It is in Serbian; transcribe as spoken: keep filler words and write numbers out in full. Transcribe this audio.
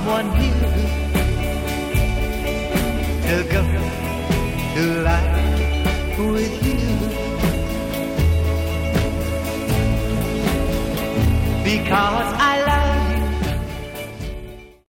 someone new to go through life with you. Because I